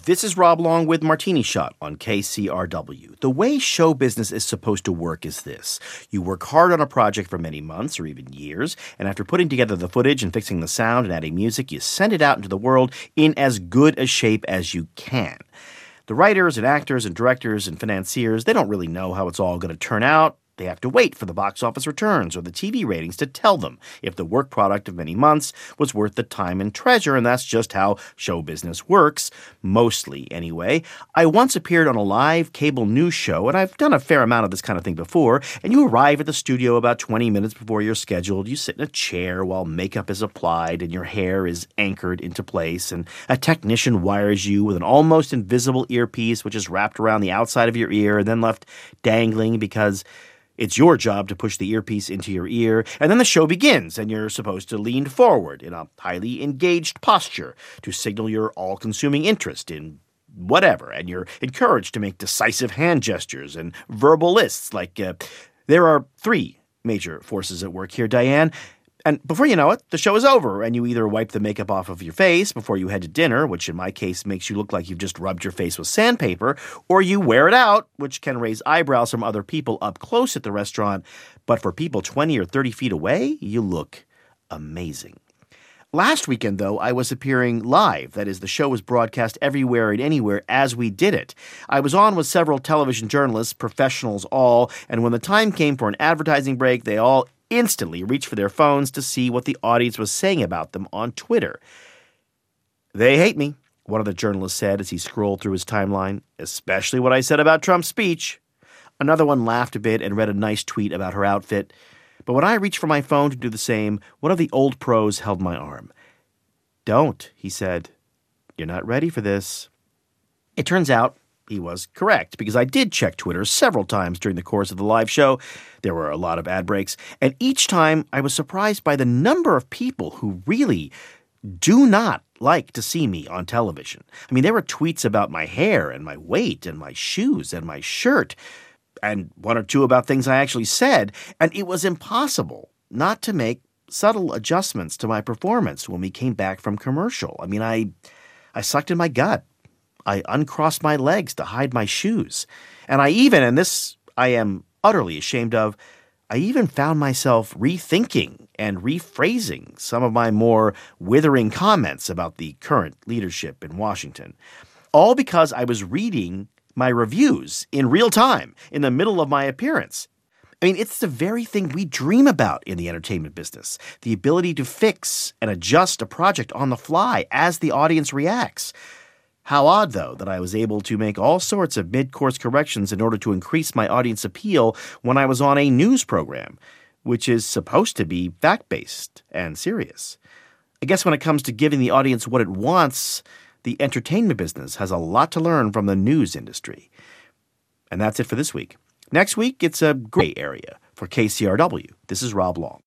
This is Rob Long with Martini Shot on KCRW. The way show business is supposed to work is this. You work hard on a project for many months or even years, and after putting together the footage and fixing the sound and adding music, you send it out into the world in as good a shape as you can. The writers and actors and directors and financiers, they don't really know how it's all going to turn out. They have to wait for the box office returns or the TV ratings to tell them if the work product of many months was worth the time and treasure, and that's just how show business works, mostly anyway. I once appeared on a live cable news show, and I've done a fair amount of this kind of thing before, and you arrive at the studio about 20 minutes before you're scheduled. You sit in a chair while makeup is applied and your hair is anchored into place, and a technician wires you with an almost invisible earpiece which is wrapped around the outside of your ear and then left dangling because it's your job to push the earpiece into your ear, and then the show begins, and you're supposed to lean forward in a highly engaged posture to signal your all-consuming interest in whatever, and you're encouraged to make decisive hand gestures and verbal lists like, there are 3 major forces at work here, Diane. And before you know it, the show is over, and you either wipe the makeup off of your face before you head to dinner, which in my case makes you look like you've just rubbed your face with sandpaper, or you wear it out, which can raise eyebrows from other people up close at the restaurant, but for people 20 or 30 feet away, you look amazing. Last weekend, though, I was appearing live. That is, the show was broadcast everywhere and anywhere as we did it. I was on with several television journalists, professionals all, and when the time came for an advertising break, they all instantly reached for their phones to see what the audience was saying about them on Twitter. "They hate me," one of the journalists said as he scrolled through his timeline, "especially what I said about Trump's speech." Another one laughed a bit and read a nice tweet about her outfit. But when I reached for my phone to do the same, one of the old pros held my arm. "Don't," he said. "You're not ready for this." It turns out he was correct, because I did check Twitter several times during the course of the live show. There were a lot of ad breaks, and each time I was surprised by the number of people who really do not like to see me on television. I mean, there were tweets about my hair and my weight and my shoes and my shirt, and 1 or 2 about things I actually said, and it was impossible not to make subtle adjustments to my performance when we came back from commercial. I mean, I sucked in my gut. I uncrossed my legs to hide my shoes. And I even, and this I am utterly ashamed of, I even found myself rethinking and rephrasing some of my more withering comments about the current leadership in Washington. All because I was reading my reviews in real time in the middle of my appearance. I mean, it's the very thing we dream about in the entertainment business, the ability to fix and adjust a project on the fly as the audience reacts. How odd, though, that I was able to make all sorts of mid-course corrections in order to increase my audience appeal when I was on a news program, which is supposed to be fact-based and serious. I guess when it comes to giving the audience what it wants, the entertainment business has a lot to learn from the news industry. And that's it for this week. Next week, it's a gray area for KCRW. This is Rob Long.